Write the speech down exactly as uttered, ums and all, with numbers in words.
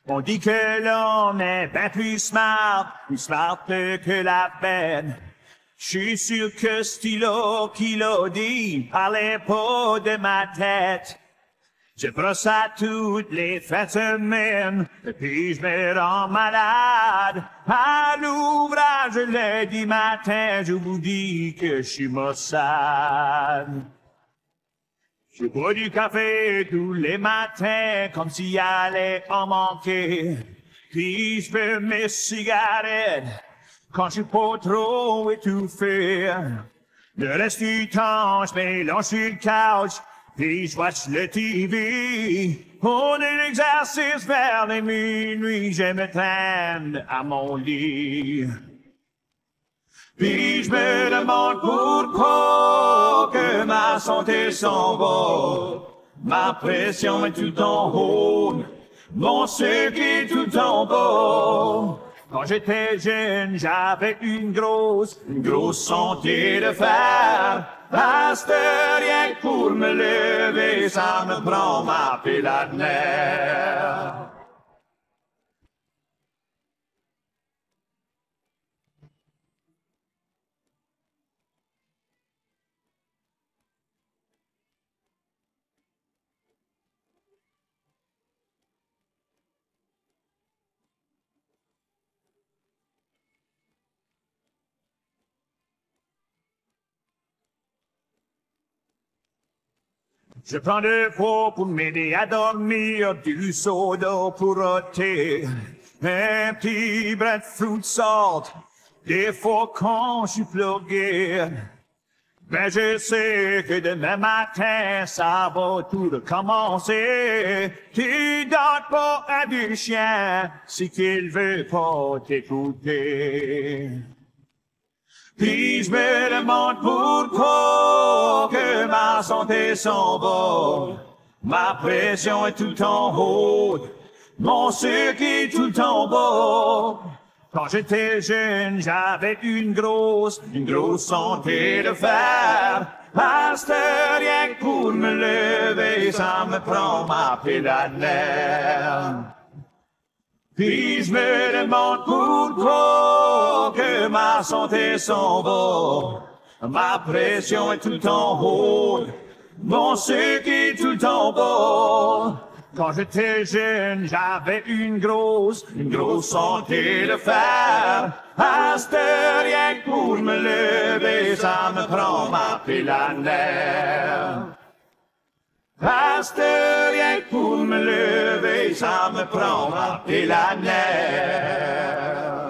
On dit que l'homme est bien plus smart, plus smart que la peine. Je suis sûr que stylo qui l'a dit parlait pas de ma tête. Je brosse à toutes les fins de semaine, et puis je me rends malade. À l'ouvrage le lundi matin, je vous dis que je suis maussade. Je bois du café tous les matins, comme s'il allait en manquer. Puis je fais mes cigarettes, quand je suis pas trop étouffé. Le reste du temps, je mélange sur le couch, puis je watch le T V. Pour de l'exercice vers les minuit, je me traîne à mon lit. Puis je me demande pourquoi que ma santé s'en va. Ma pression est tout en haut, mon sucre est tout en bas. Quand j'étais jeune, j'avais une grosse, une grosse santé de fer. À cette heure, rien que pour me lever, ça me prend ma pile à nerfs. Je prends de poids pour m'aider à dormir, du soda pour ôter, un petit brin de fruit salt, des fois quand je suis plugué. Ben je sais que demain matin, ça va tout recommencer. Tu donnes pas à du chien si qu'il veut pas t'écouter. Puis je me demande pourquoi que ma santé s'en va. Ma pression est tout en haut, mon sucre est tout en bas. Quand j'étais jeune, j'avais une grosse, une grosse santé de fer. À cette heure, rien que pour me lever, ça me prend ma pile à nerfs. Puis je me demande pourquoi que ma santé s'en va. Ma pression est tout en haut, mon sucre est tout en bas. Quand j'étais jeune, j'avais une grosse, une grosse santé de fer. À cette heure, rien que pour me lever, ça me prend ma pile à nerfs. À cette heure, rien que pour me lever, ça me prend ma pile à nerfs.